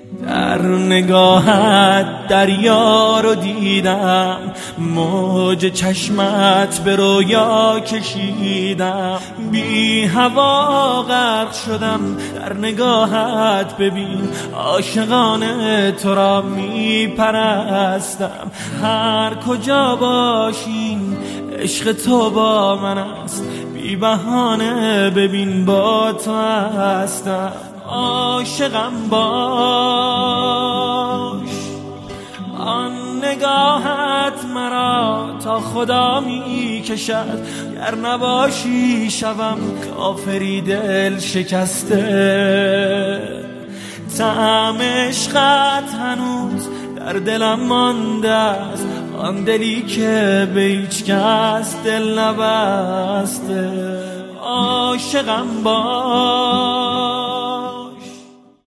در نگاهت دریا رو دیدم، موج چشمت به رویا کشیدم، بی هوا غرق شدم در نگاهت. ببین عاشقانه تو را می پرستم، هر کجا باشی عشق تو با من است، بی بهانه ببین با تو هستم. عاشقم باش، آن نگاهت مرا تا خدا می کشد، گر نباشی شبم کافری دل شکسته. طعم عشقت هنوز در دلم مانده است، آن دلی که به هیچ کس دل نبسته. عاشقم باش.